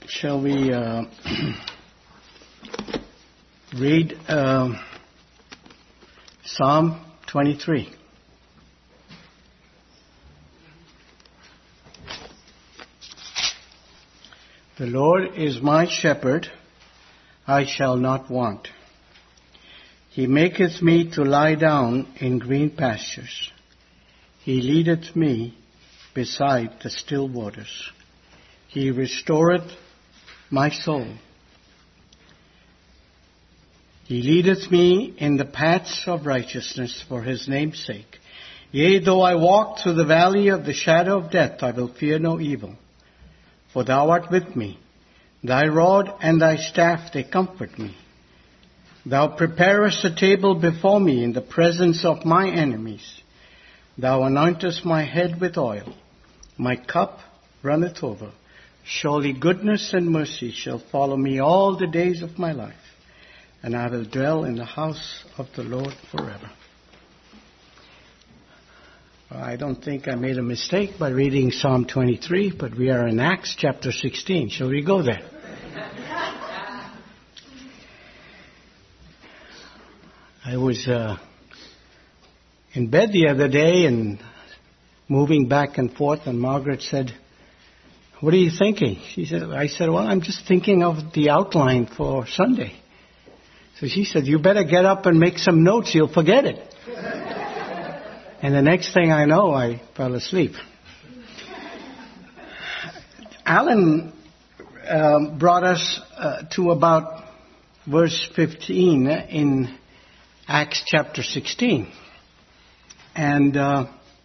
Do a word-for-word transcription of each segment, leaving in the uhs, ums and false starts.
Shall we uh, read uh, Psalm twenty-three? The Lord is my shepherd, I shall not want. He maketh me to lie down in green pastures. He leadeth me beside the still waters. He restoreth my soul. He leadeth me in the paths of righteousness for his name's sake. Yea, though I walk through the valley of the shadow of death, I will fear no evil. For thou art with me. Thy rod and thy staff, they comfort me. Thou preparest a table before me in the presence of my enemies. Thou anointest my head with oil. My cup runneth over. Surely goodness and mercy shall follow me all the days of my life, and I will dwell in the house of the Lord forever. I don't think I made a mistake by reading Psalm twenty-three, but we are in Acts chapter sixteen. Shall we go there? I was uh, in bed the other day and moving back and forth, and Margaret said, "What are you thinking?" She said, I said, "Well, I'm just thinking of the outline for Sunday." So she said, "You better get up and make some notes, you'll forget it." And the next thing I know, I fell asleep. Alan um, brought us uh, to about verse fifteen in Acts chapter sixteen. And uh,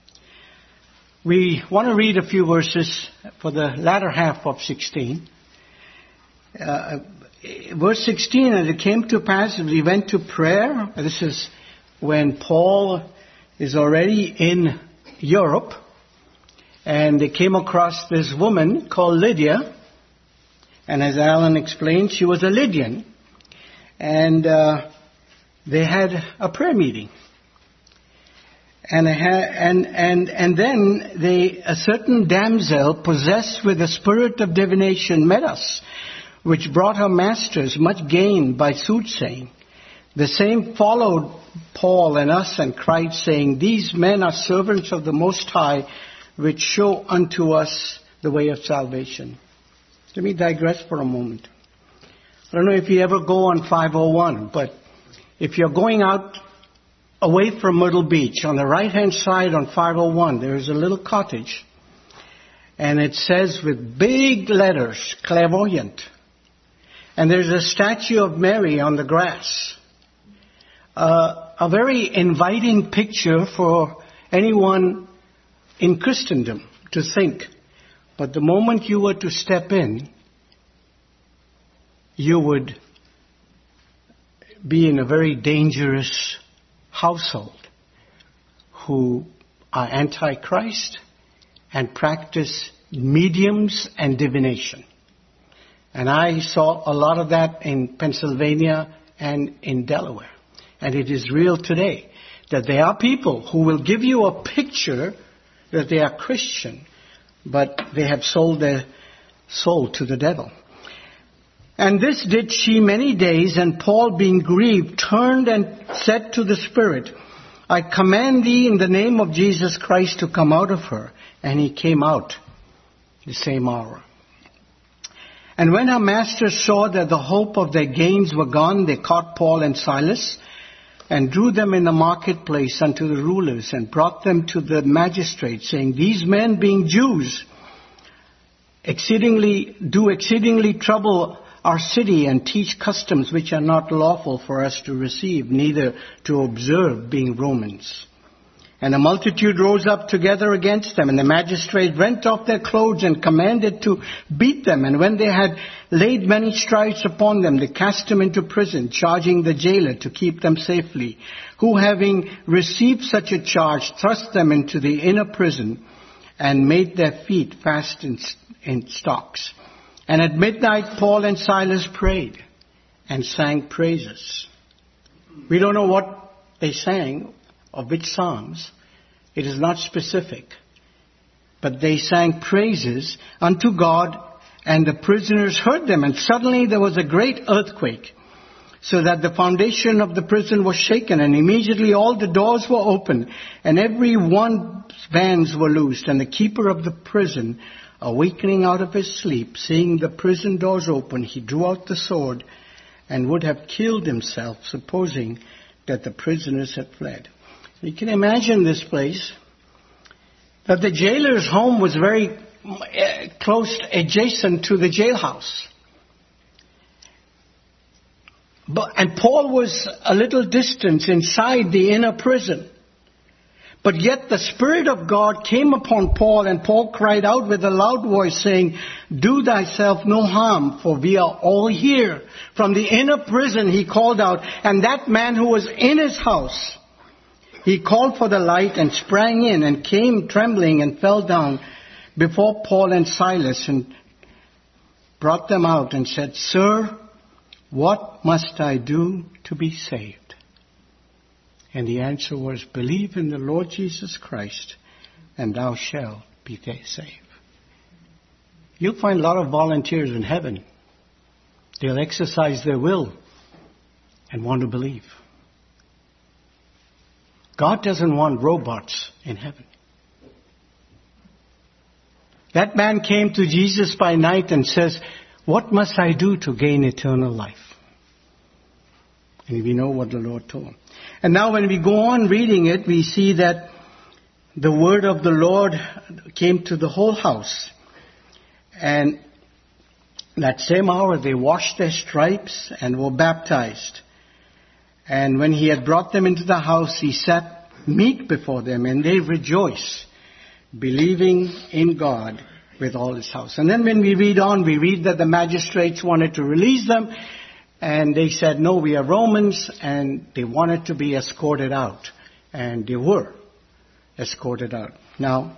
we want to read a few verses for the latter half of sixteen. Uh, verse sixteen, and it came to pass as we went to prayer. This is when Paul is already in Europe, and they came across this woman called Lydia, and as Alan explained, she was a Lydian, and uh, they had a prayer meeting, and and and and then they a certain damsel possessed with the spirit of divination met us, which brought her masters much gain by soothsaying. The same followed Paul and us and cried, saying, These men are servants of the Most High, which show unto us the way of salvation. Let me digress for a moment. I don't know if you ever go on five oh one, but if you're going out away from Myrtle Beach, on the right-hand side on five oh one, there is a little cottage, and it says with big letters, Clairvoyant. And there's a statue of Mary on the grass. Uh, a very inviting picture for anyone in Christendom to think. But the moment you were to step in, you would be in a very dangerous household who are anti-Christ and practice mediums and divination. And I saw a lot of that in Pennsylvania and in Delaware. And it is real today that there are people who will give you a picture that they are Christian, but they have sold their soul to the devil. And this did she many days, and Paul, being grieved, turned and said to the Spirit, I command thee in the name of Jesus Christ to come out of her. And he came out the same hour. And when her masters saw that the hope of their gains were gone, they caught Paul and Silas, and drew them in the marketplace unto the rulers, and brought them to the magistrates, saying, These men, being Jews, exceedingly do exceedingly trouble our city, and teach customs which are not lawful for us to receive, neither to observe, being Romans. And the multitude rose up together against them, and the magistrate rent off their clothes and commanded to beat them. And when they had laid many stripes upon them, they cast them into prison, charging the jailer to keep them safely, who, having received such a charge, thrust them into the inner prison and made their feet fast in, in stocks. And at midnight Paul and Silas prayed and sang praises. We don't know what they sang, of which psalms. It is not specific. But they sang praises unto God And the prisoners heard them, and suddenly there was a great earthquake, so that the foundation of the prison was shaken, and immediately all the doors were opened, and every one's bands were loosed. And the keeper of the prison, awakening out of his sleep, seeing the prison doors open, he drew out the sword and would have killed himself, supposing that the prisoners had fled. You can imagine this place, that the jailer's home was very close, adjacent to the jailhouse. But, and Paul was a little distance inside the inner prison. But yet the Spirit of God came upon Paul, and Paul cried out with a loud voice, saying, "Do thyself no harm, for we are all here." From the inner prison he called out, and that man who was in his house, he called for the light and sprang in and came trembling and fell down before Paul and Silas and brought them out and said, "Sir, what must I do to be saved?" And the answer was, "Believe in the Lord Jesus Christ, and thou shalt be saved." You'll find a lot of volunteers in heaven. They'll exercise their will and want to believe. God doesn't want robots in heaven. That man came to Jesus by night and says, "What must I do to gain eternal life?" And we know what the Lord told him. And now when we go on reading it, we see that the word of the Lord came to the whole house. And that same hour they washed their stripes and were baptized. And when he had brought them into the house, he set meat before them, and they rejoiced, believing in God with all his house. And then when we read on, we read that the magistrates wanted to release them, and they said, "No, we are Romans," and they wanted to be escorted out. And they were escorted out. Now,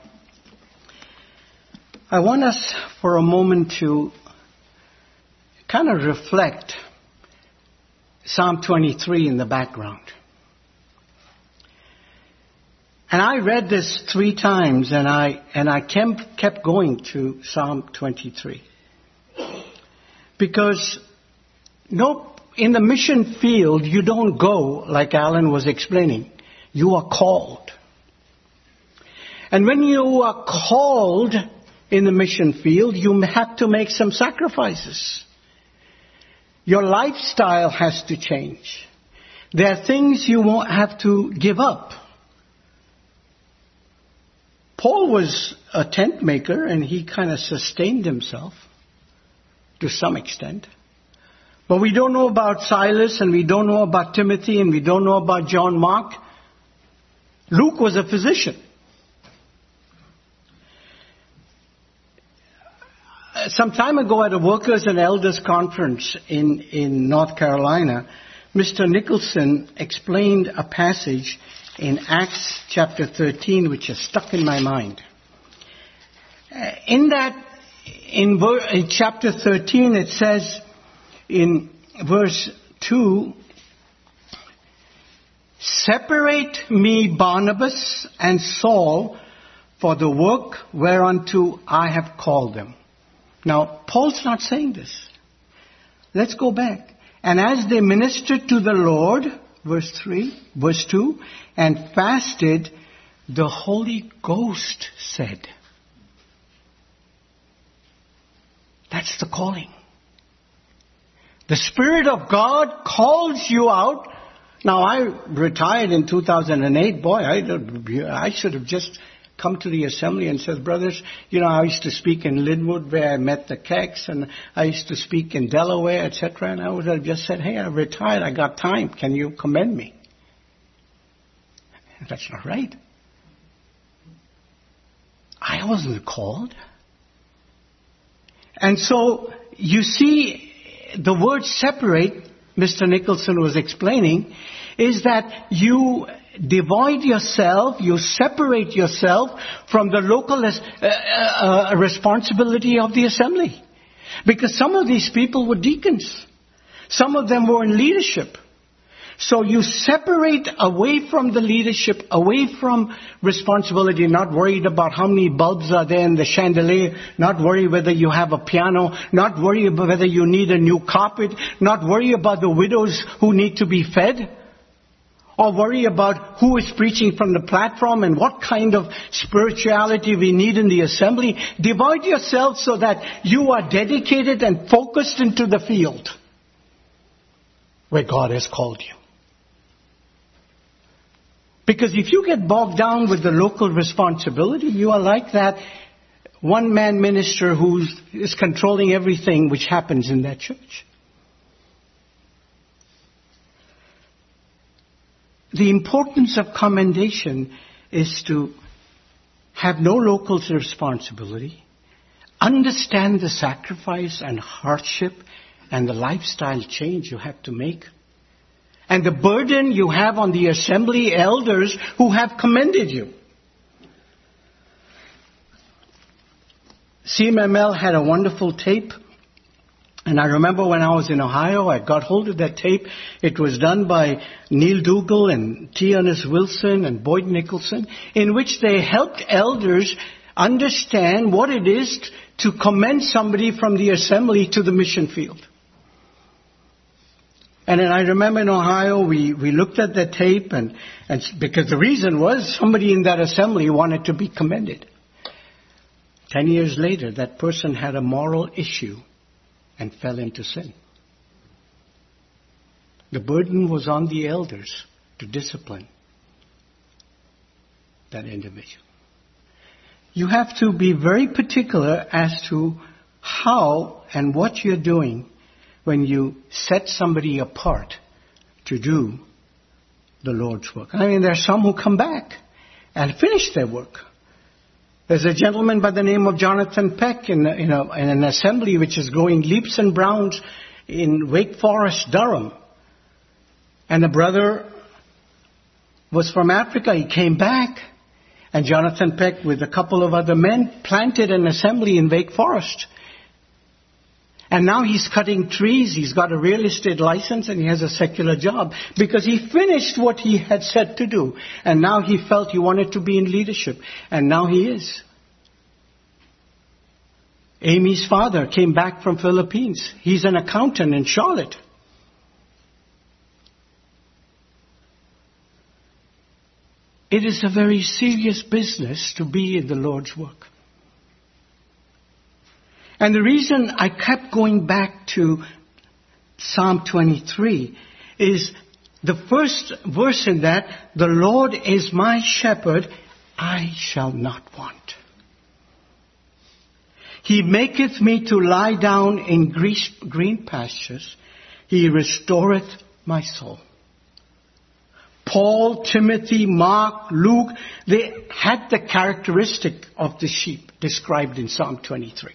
I want us for a moment to kind of reflect Psalm twenty-three in the background. And I read this three times, and I and I kept, kept going to Psalm twenty-three. Because no, in the mission field, you don't go like Alan was explaining. You are called. And when you are called in the mission field, you have to make some sacrifices. Your lifestyle has to change. There are things you won't have to give up. Paul was a tent maker, and he kind of sustained himself to some extent. But we don't know about Silas, and we don't know about Timothy, and we don't know about John Mark. Luke was a physician. Some time ago at a workers and elders conference in, in North Carolina, Mister Nicholson explained a passage in Acts chapter thirteen, which is stuck in my mind. In that, in, ver- in chapter thirteen, it says in verse two, "Separate me, Barnabas and Saul, for the work whereunto I have called them." Now, Paul's not saying this. Let's go back. "And as they ministered to the Lord," verse three, verse two, "and fasted, the Holy Ghost said." That's the calling. The Spirit of God calls you out. Now, I retired in two thousand eight. Boy, I, I should have just come to the assembly and said, "Brothers, you know, I used to speak in Linwood where I met the Kecks, and I used to speak in Delaware, et cetera" And I would have just said, "Hey, I retired. I got time. Can you commend me?" That's not right. I wasn't called. And so, you see, the word separate, Mister Nicholson was explaining, is that you divide yourself, you separate yourself from the local uh, uh, responsibility of the assembly. Because some of these people were deacons. Some of them were in leadership. So you separate away from the leadership, away from responsibility, not worried about how many bulbs are there in the chandelier, not worry whether you have a piano, not worry about whether you need a new carpet, not worry about the widows who need to be fed, or worry about who is preaching from the platform and what kind of spirituality we need in the assembly. Divide yourself so that you are dedicated and focused into the field where God has called you. Because if you get bogged down with the local responsibility, you are like that one-man minister who is controlling everything which happens in that church. The importance of commendation is to have no local responsibility, understand the sacrifice and hardship and the lifestyle change you have to make, and the burden you have on the assembly elders who have commended you. C M M L had a wonderful tape. And I remember when I was in Ohio, I got hold of that tape. It was done by Neil Dougal and T. Ernest Wilson and Boyd Nicholson, in which they helped elders understand what it is to commend somebody from the assembly to the mission field. And then I remember in Ohio, we, we looked at the tape, and, and because the reason was somebody in that assembly wanted to be commended. Ten years later, that person had a moral issue and fell into sin. The burden was on the elders to discipline that individual. You have to be very particular as to how and what you're doing when you set somebody apart to do the Lord's work. I mean, there are some who come back and finish their work. There's a gentleman by the name of Jonathan Peck in, in, a, in an assembly which is growing leaps and bounds in Wake Forest, Durham. And the brother was from Africa. He came back. And Jonathan Peck, with a couple of other men, planted an assembly in Wake Forest. And now he's cutting trees. He's got a real estate license and he has a secular job because he finished what he had set to do. And now he felt he wanted to be in leadership. And now he is. Amy's father came back from Philippines. He's an accountant in Charlotte. It is a very serious business to be in the Lord's work. And the reason I kept going back to Psalm twenty-three is the first verse in that, the Lord is my shepherd, I shall not want. He maketh me to lie down in green pastures. He restoreth my soul. Paul, Timothy, Mark, Luke, they had the characteristic of the sheep described in Psalm twenty-three.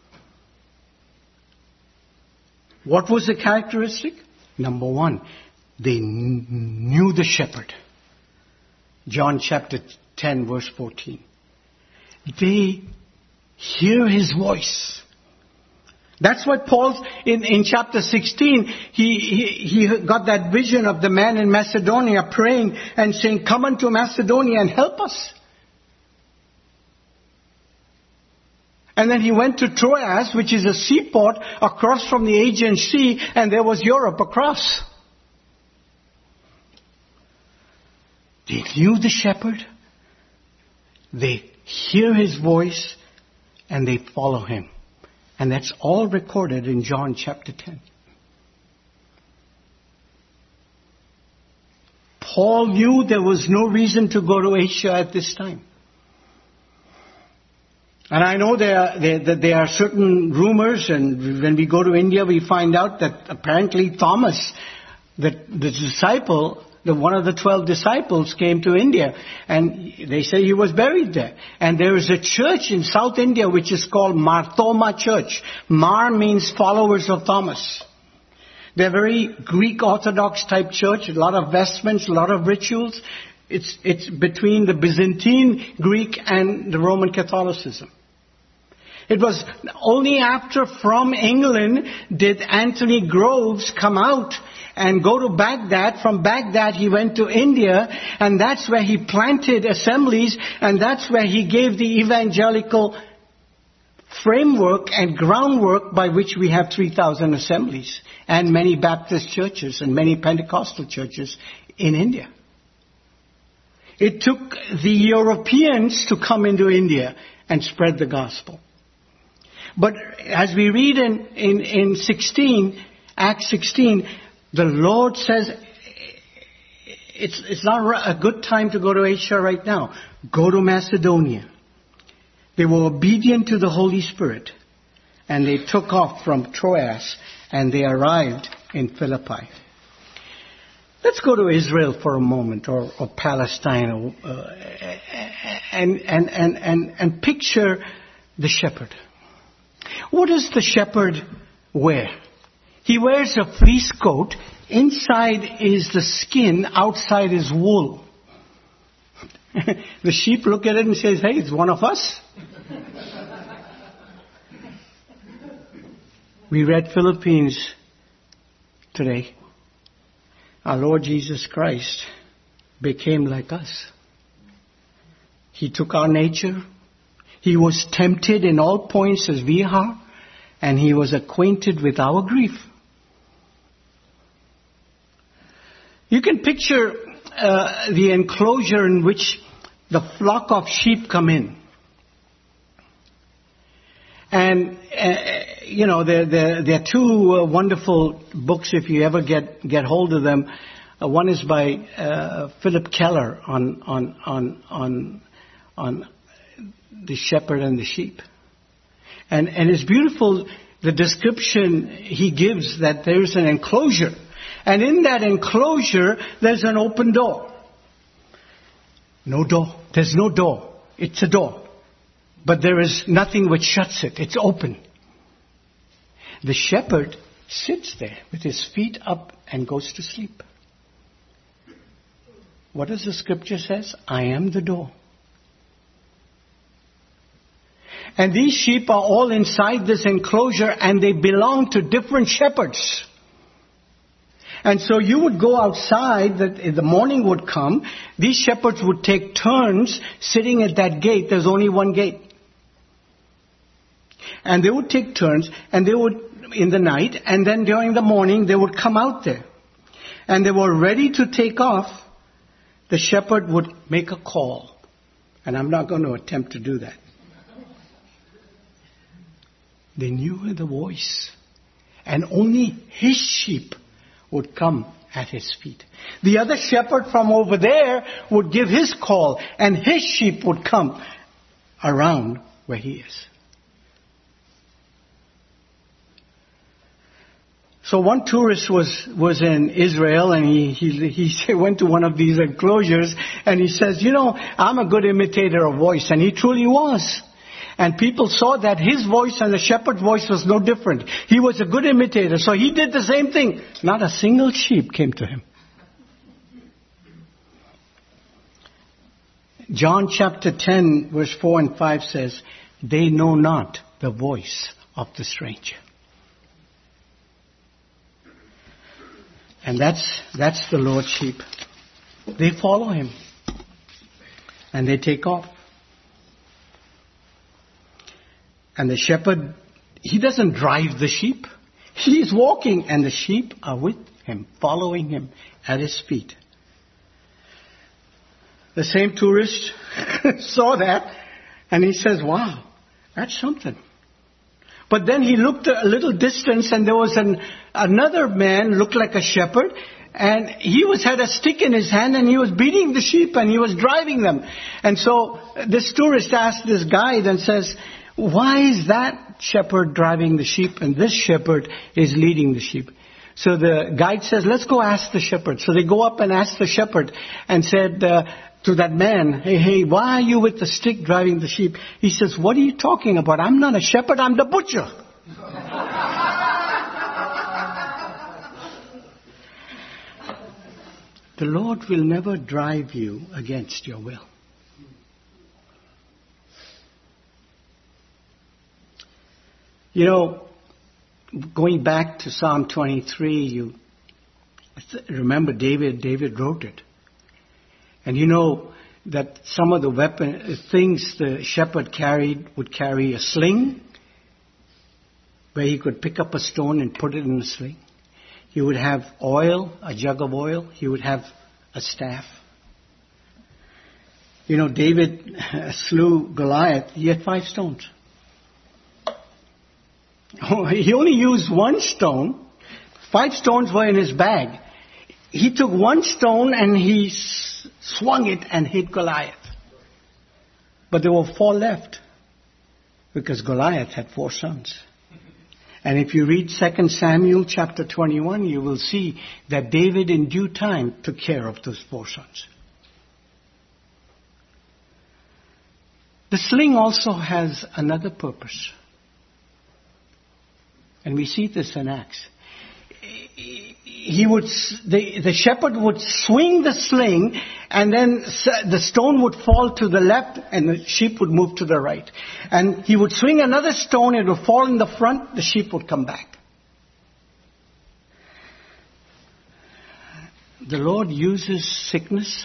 What was the characteristic? Number one, they knew the shepherd. John chapter ten, verse fourteen. They hear his voice. That's what Paul's, in, in chapter sixteen, he, he, he got that vision of the man in Macedonia praying and saying, come unto Macedonia and help us. And then he went to Troas, which is a seaport across from the Aegean Sea, and there was Europe across. They knew the shepherd, they hear his voice, and they follow him. And that's all recorded in John chapter ten. Paul knew there was no reason to go to Asia at this time. And I know there are, there, there are certain rumors, and when we go to India, we find out that apparently Thomas, the, the disciple, the one of the twelve disciples, came to India, and they say he was buried there. And there is a church in South India which is called Marthoma Church. Mar means followers of Thomas. They're very Greek Orthodox type church, a lot of vestments, a lot of rituals. It's, it's between the Byzantine Greek and the Roman Catholicism. It was only after from England did Anthony Groves come out and go to Baghdad. From Baghdad he went to India, and that's where he planted assemblies, and that's where he gave the evangelical framework and groundwork by which we have three thousand assemblies and many Baptist churches and many Pentecostal churches in India. It took the Europeans to come into India and spread the gospel. But as we read in, in, in sixteen, Acts sixteen, the Lord says, it's, it's not a good time to go to Asia right now. Go to Macedonia. They were obedient to the Holy Spirit, and they took off from Troas, and they arrived in Philippi. Let's go to Israel for a moment, or, or Palestine, or, uh, and, and, and, and, and picture the shepherd. What does the shepherd wear? He wears a fleece coat. Inside is the skin, outside is wool. The sheep look at it and says, hey, it's one of us. We read Philippians today. Our Lord Jesus Christ became like us. He took our nature. He was tempted in all points as we are, and he was acquainted with our grief. You can picture uh, the enclosure in which the flock of sheep come in. And, uh, you know, there, there, there are two uh, wonderful books if you ever get, get hold of them. Uh, one is by uh, Philip Keller on, on, on, on, on the shepherd and the sheep. And, and it's beautiful, the description he gives that there's an enclosure. And in that enclosure, there's an open door. No door. There's no door. It's a door. But there is nothing which shuts it. It's open. The shepherd sits there with his feet up and goes to sleep. What does the scripture says? I am the door. And these sheep are all inside this enclosure, and they belong to different shepherds. And so you would go outside, that the morning would come, these shepherds would take turns sitting at that gate. There's only one gate. And they would take turns, and they would, in the night, and then during the morning, they would come out there. And they were ready to take off. The shepherd would make a call. And I'm not going to attempt to do that. They knew the voice. And only his sheep would come at his feet. The other shepherd from over there would give his call, and his sheep would come around where he is. So one tourist was, was in Israel, and he, he, he went to one of these enclosures, and he says, you know, I'm a good imitator of voice. And he truly was. And people saw that his voice and the shepherd's voice was no different. He was a good imitator. So he did the same thing. Not a single sheep came to him. John chapter ten, verse four and five says, they know not the voice of the stranger. And that's, that's the Lord's sheep. They follow him. And they take off. And the shepherd, he doesn't drive the sheep. He's walking, and the sheep are with him, following him at his feet. The same tourist saw that, and he says, wow, that's something. But then he looked a little distance, and there was an, another man, looked like a shepherd, and he was had a stick in his hand, and he was beating the sheep, and he was driving them. And so this tourist asked this guide and says, why is that shepherd driving the sheep and this shepherd is leading the sheep? So the guide says, let's go ask the shepherd. So they go up and ask the shepherd and said uh, to that man, hey, hey, why are you with the stick driving the sheep? He says, what are you talking about? I'm not a shepherd, I'm the butcher. The Lord will never drive you against your will. You know, going back to Psalm twenty-three, you Remember, David, David wrote it. And you know that some of the weapon things the shepherd carried would carry a sling, where he could pick up a stone and put it in the sling. He would have oil, a jug of oil. He would have a staff. You know, David slew Goliath. He had five stones. He only used one stone. Five stones were in his bag. He took one stone and he swung it and hit Goliath. But there were four left, because Goliath had four sons. And if you read Second Samuel chapter twenty-one, you will see that David in due time took care of those four sons. The sling also has another purpose. And we see this in Acts. He would, the, the shepherd would swing the sling, and then the stone would fall to the left and the sheep would move to the right. And he would swing another stone, it would fall in the front, the sheep would come back. The Lord uses sickness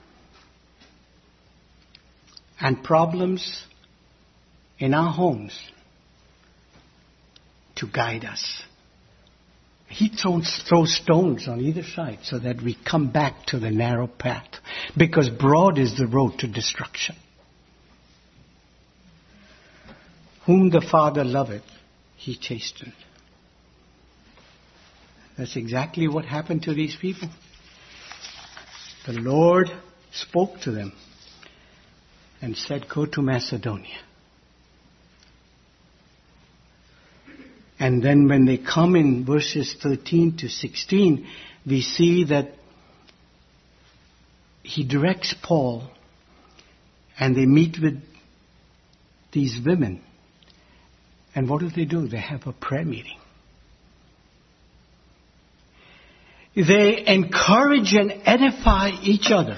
and problems in our homes to guide us. He throws, throws stones on either side so that we come back to the narrow path, because broad is the road to destruction. Whom the Father loveth, He chasteneth. That's exactly what happened to these people. The Lord spoke to them and said, go to Macedonia. And then when they come in verses thirteen to sixteen, we see that he directs Paul, and they meet with these women. And what do they do? They have a prayer meeting. They encourage and edify each other.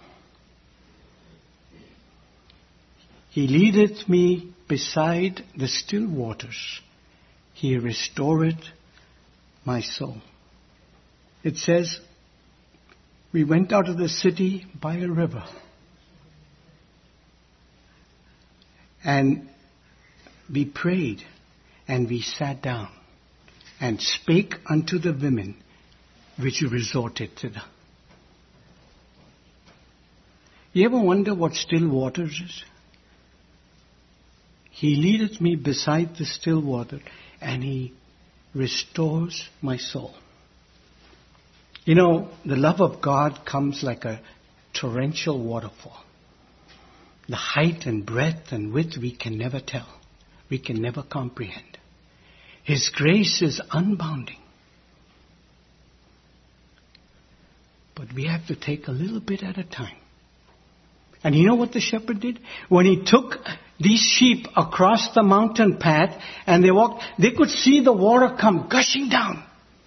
He leadeth me beside the still waters. He restored my soul. It says, we went out of the city by a river, and we prayed, and we sat down, and spake unto the women which resorted thither. You ever wonder what still waters is? He leadeth me beside the still water, and He restores my soul. You know, the love of God comes like a torrential waterfall. The height and breadth and width we can never tell. We can never comprehend. His grace is unbounding. But we have to take a little bit at a time. And you know what the shepherd did? When he took these sheep across the mountain path and they walked, they could see the water come gushing down.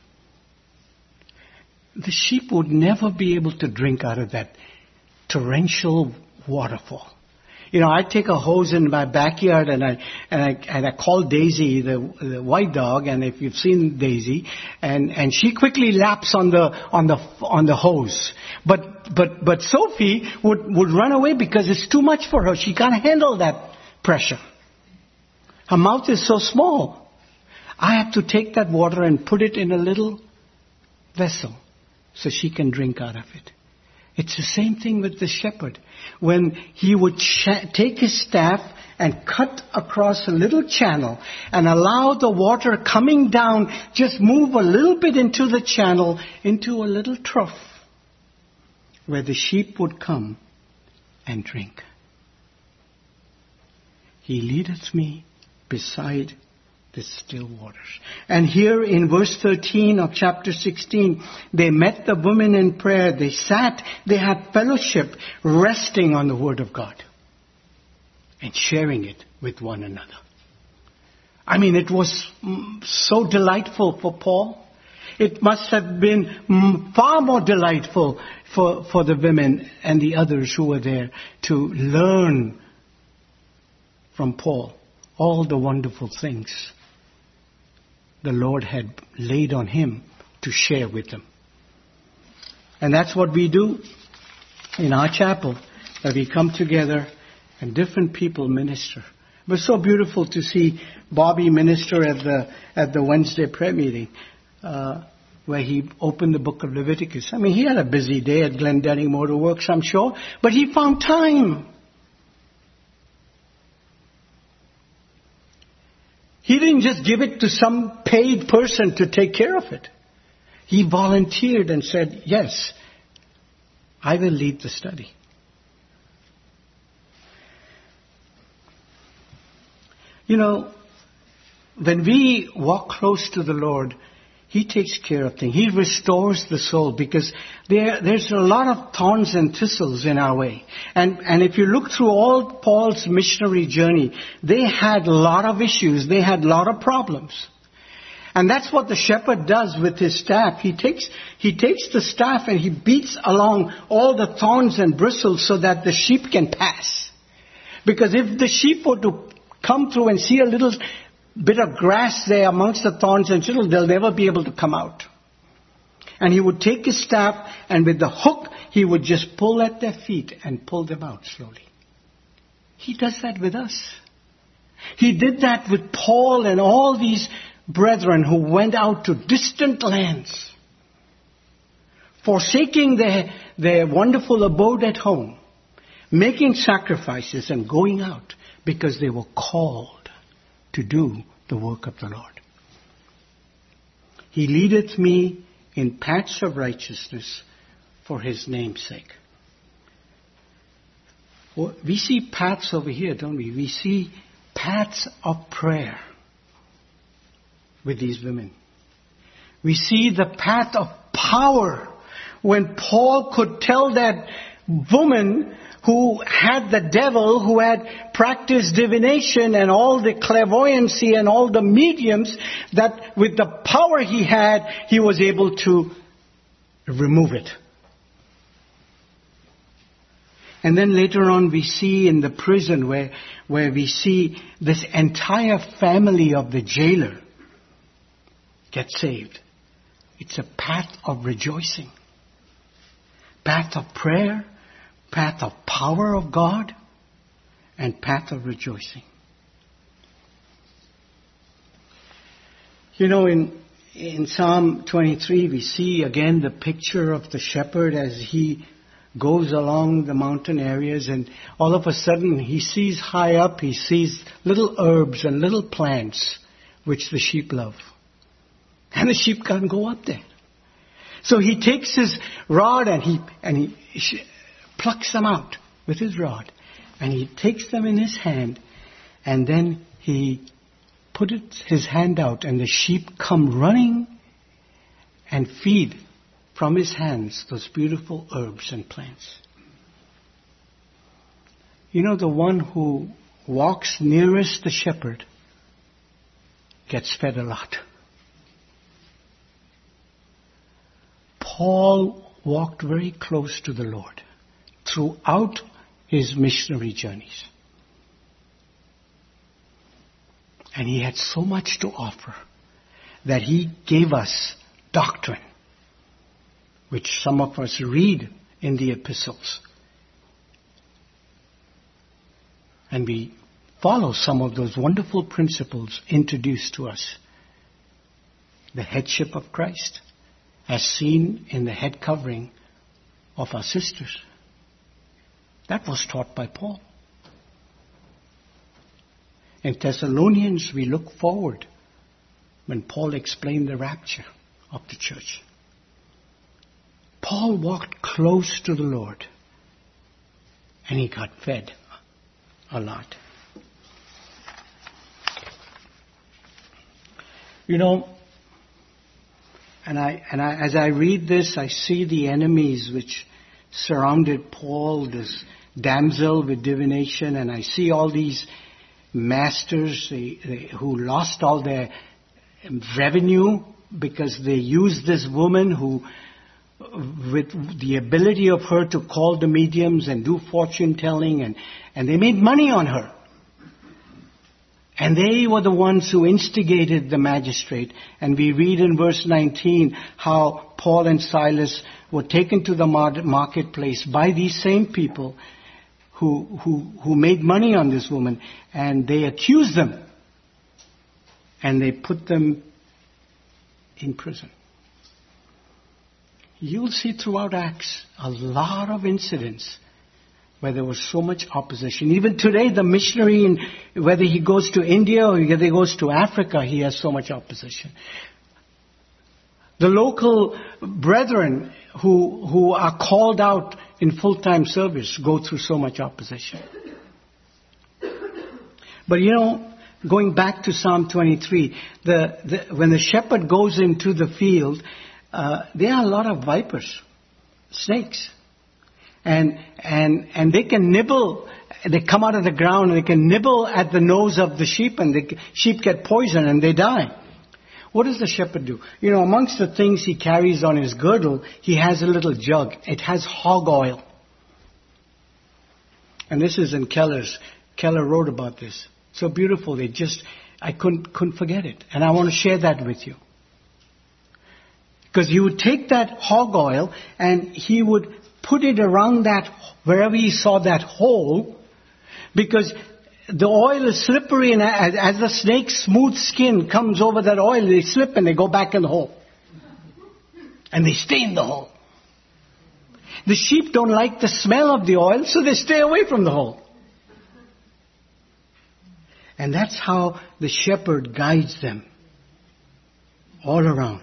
The sheep would never be able to drink out of that torrential waterfall. You know, I take a hose in my backyard and I and I and I call Daisy, the, the white dog, and if you've seen Daisy, and, and she quickly laps on the on the on the hose. But but but Sophie would, would run away because it's too much for her. She can't handle that pressure. Her mouth is so small. I have to take that water and put it in a little vessel so she can drink out of it. It's the same thing with the shepherd. When he would ch- take his staff and cut across a little channel and allow the water coming down, just move a little bit into the channel, into a little trough where the sheep would come and drink. He leadeth me beside the still waters. And here in verse thirteen of chapter sixteen, they met the women in prayer. They sat, they had fellowship, resting on the word of God and sharing it with one another. I mean, it was so delightful for Paul. It must have been far more delightful for, for the women and the others who were there to learn from Paul all the wonderful things the Lord had laid on him to share with them. And that's what we do in our chapel, that we come together and different people minister. It was so beautiful to see Bobby minister at the at the Wednesday prayer meeting, uh, where he opened the book of Leviticus. I mean, he had a busy day at Glendenning Motor Works, I'm sure, but he found time. He didn't just give it to some paid person to take care of it. He volunteered and said, yes, I will lead the study. You know, when we walk close to the Lord, He takes care of things. He restores the soul, because there, there's a lot of thorns and thistles in our way. And, and if you look through all Paul's missionary journey, they had a lot of issues. They had a lot of problems. And that's what the shepherd does with his staff. He takes, he takes the staff and he beats along all the thorns and bristles so that the sheep can pass. Because if the sheep were to come through and see a little bit of grass there amongst the thorns and thistles, they'll never be able to come out. And he would take his staff, and with the hook, he would just pull at their feet and pull them out slowly. He does that with us. He did that with Paul and all these brethren who went out to distant lands, forsaking their, their wonderful abode at home, making sacrifices and going out because they were called to do the work of the Lord. He leadeth me in paths of righteousness for His name's sake. Well, we see paths over here, don't we? We see paths of prayer with these women. We see the path of power when Paul could tell that woman who had the devil, who had practiced divination and all the clairvoyancy and all the mediums, that with the power he had, he was able to remove it. And then later on we see in the prison where, where we see this entire family of the jailer get saved. It's a path of rejoicing, path of prayer, path of power of God, and path of rejoicing. You know, in in Psalm twenty-three, we see again the picture of the shepherd as he goes along the mountain areas, and all of a sudden he sees high up, he sees little herbs and little plants which the sheep love. And the sheep can't go up there. So he takes his rod and he and he plucks them out with his rod. And he takes them in his hand, and then he puts his hand out, and the sheep come running and feed from his hands those beautiful herbs and plants. You know, the one who walks nearest the shepherd gets fed a lot. Paul walked very close to the Lord throughout his missionary journeys. And he had so much to offer that he gave us doctrine, which some of us read in the epistles. And we follow some of those wonderful principles introduced to us. The headship of Christ, as seen in the head covering of our sisters. That was taught by Paul. In Thessalonians, we look forward when Paul explained the rapture of the church. Paul walked close to the Lord, and he got fed a lot. You know, and I and I, as I read this, I see the enemies which surrounded Paul, this damsel with divination, and I see all these masters they, they, who lost all their revenue because they used this woman who, with the ability of her to call the mediums and do fortune telling, and, and they made money on her. And they were the ones who instigated the magistrate. And we read in verse nineteen how Paul and Silas were taken to the marketplace by these same people who, who, who made money on this woman. And they accused them. And they put them in prison. You'll see throughout Acts a lot of incidents where there was so much opposition. Even today, the missionary, in, whether he goes to India or whether he goes to Africa, he has so much opposition. The local brethren who, who are called out in full-time service go through so much opposition. But you know, going back to Psalm twenty-three, the, the, when the shepherd goes into the field, uh, there are a lot of vipers, snakes. And, and, and they can nibble, they come out of the ground and they can nibble at the nose of the sheep, and the sheep get poisoned and they die. What does the shepherd do? You know, amongst the things he carries on his girdle, he has a little jug. It has hog oil. And this is in Keller's. Keller wrote about this. So beautiful. It just, I couldn't, couldn't forget it. And I want to share that with you. Because he would take that hog oil and he would put it around that, wherever he saw that hole, because the oil is slippery, and as, as the snake's smooth skin comes over that oil, they slip and they go back in the hole. And they stay in the hole. The sheep don't like the smell of the oil, so they stay away from the hole. And that's how the shepherd guides them all around.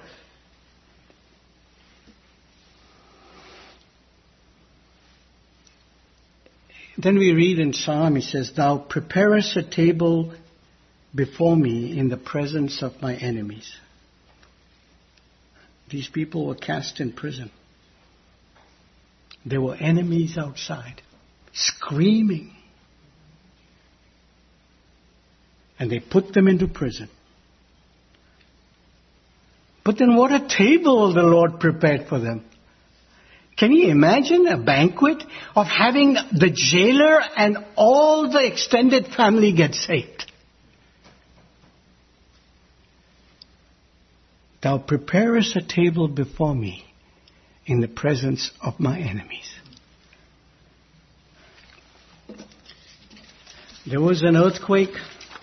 Then we read in Psalm, it says, Thou preparest a table before me in the presence of my enemies. These people were cast in prison. There were enemies outside, screaming. And they put them into prison. But then what a table the Lord prepared for them. Can you imagine a banquet of having the jailer and all the extended family get saved? Thou preparest a table before me in the presence of my enemies. There was an earthquake.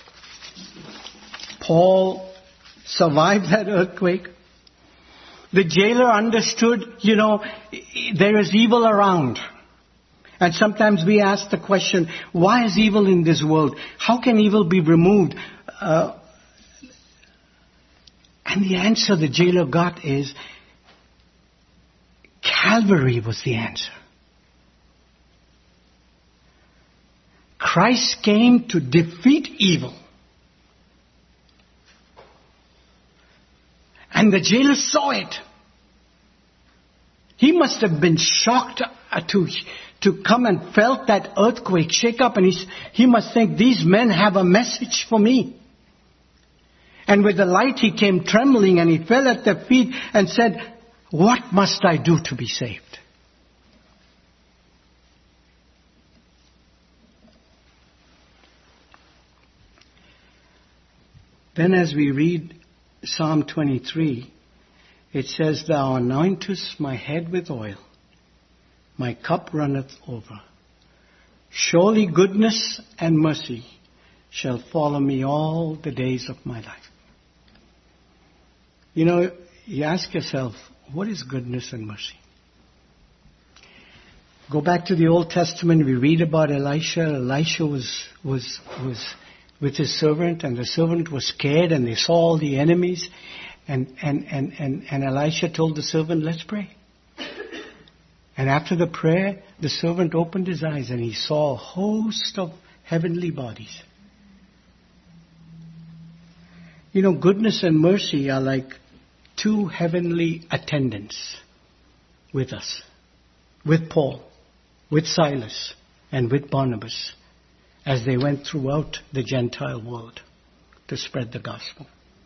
Paul survived that earthquake. The jailer understood, you know, there is evil around. And sometimes we ask the question, why is evil in this world? How can evil be removed? Uh, and the answer the jailer got is, Calvary was the answer. Christ came to defeat evil. And the jailer saw it. He must have been shocked to, to come and felt that earthquake shake up. And he, he must think, these men have a message for me. And with the light he came trembling and he fell at their feet and said, what must I do to be saved? Then as we read Psalm twenty-three, it says, Thou anointest my head with oil, my cup runneth over. Surely goodness and mercy shall follow me all the days of my life. You know, you ask yourself, what is goodness and mercy? Go back to the Old Testament, we read about Elisha. Elisha was, was, was with his servant, and the servant was scared, and they saw all the enemies. And, and, and, and, and Elisha told the servant, let's pray. And after the prayer, the servant opened his eyes and he saw a host of heavenly bodies. You know, goodness and mercy are like two heavenly attendants with us, with Paul, with Silas, and with Barnabas, as they went throughout the Gentile world to spread the gospel.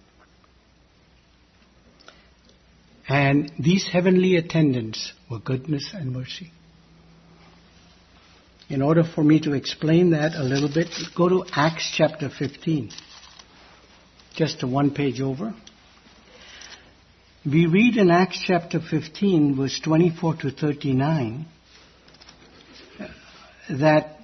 And these heavenly attendants were goodness and mercy. In order for me to explain that a little bit, go to Acts chapter fifteen. just a one page over. We read in Acts chapter fifteen, verse twenty-four to thirty-nine, that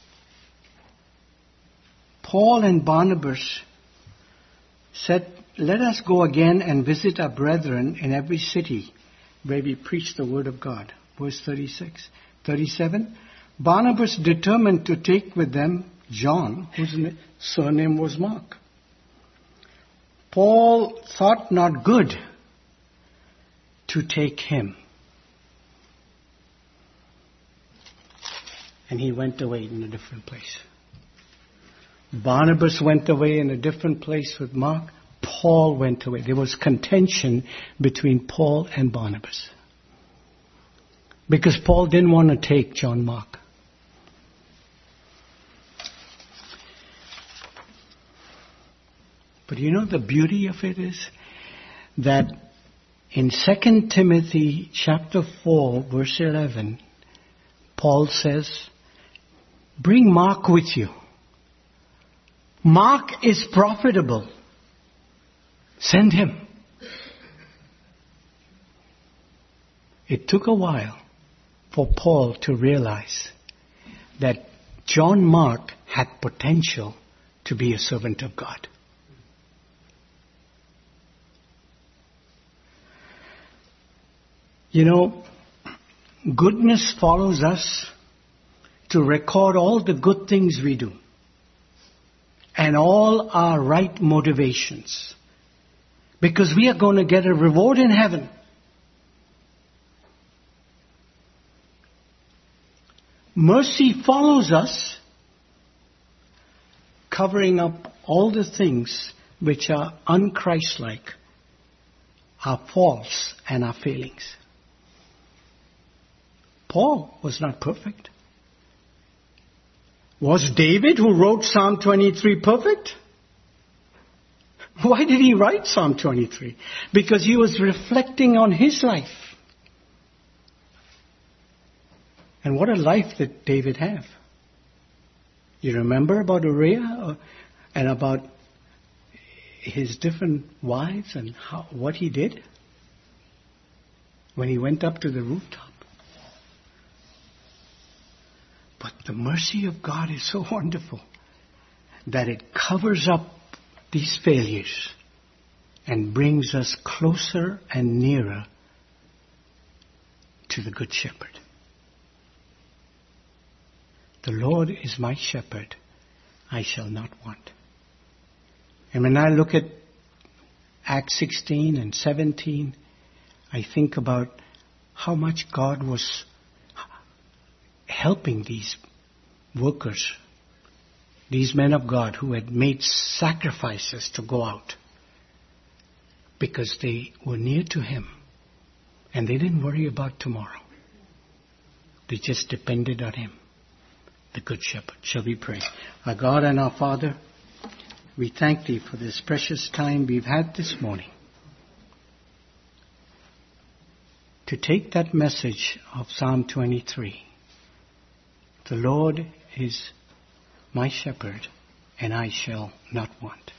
Paul and Barnabas said, "Let us go again and visit our brethren in every city where we preach the word of God." Verse thirty-six, thirty-seven. Barnabas determined to take with them John, whose surname was Mark. Paul thought not good to take him, and he went away in a different place. Barnabas went away in a different place with Mark. Paul went away. There was contention between Paul and Barnabas, because Paul didn't want to take John Mark. But you know, the beauty of it is that in Second Timothy chapter four, verse eleven, Paul says, "Bring Mark with you. Mark is profitable. Send him." It took a while for Paul to realize that John Mark had potential to be a servant of God. You know, goodness follows us to record all the good things we do and all our right motivations, because we are going to get a reward in heaven. Mercy follows us, covering up all the things which are unchristlike, our faults and our failings. Paul was not perfect. Was David, who wrote Psalm twenty-three, perfect? Why did he write Psalm twenty-three? Because he was reflecting on his life. And what a life did David have. You remember about Uriah and about his different wives and how, what he did when he went up to the rooftop? But the mercy of God is so wonderful that it covers up these failures and brings us closer and nearer to the Good Shepherd. The Lord is my shepherd, I shall not want. And when I look at Acts sixteen and seventeen, I think about how much God was helping these workers, these men of God who had made sacrifices to go out because they were near to Him and they didn't worry about tomorrow. They just depended on Him, the Good Shepherd. Shall we pray? Our God and our Father, we thank Thee for this precious time we've had this morning to take that message of Psalm twenty-three. The Lord is my shepherd, and I shall not want.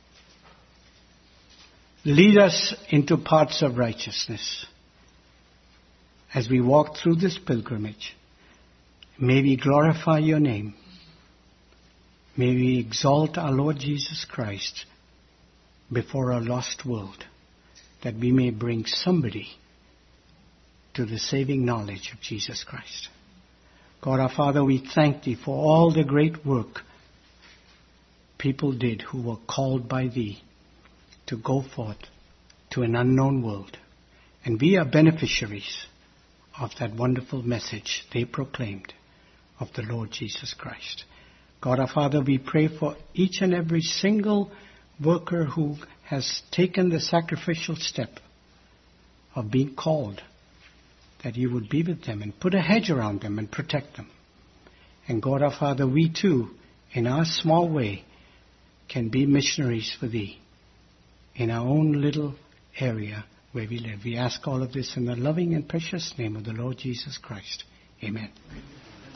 Lead us into paths of righteousness as we walk through this pilgrimage. May we glorify Your name. May we exalt our Lord Jesus Christ before a lost world, that we may bring somebody to the saving knowledge of Jesus Christ. God our Father, we thank Thee for all the great work people did who were called by Thee to go forth to an unknown world. And we are beneficiaries of that wonderful message they proclaimed of the Lord Jesus Christ. God our Father, we pray for each and every single worker who has taken the sacrificial step of being called, that You would be with them and put a hedge around them and protect them. And God our Father, we too, in our small way, can be missionaries for Thee in our own little area where we live. We ask all of this in the loving and precious name of the Lord Jesus Christ. Amen.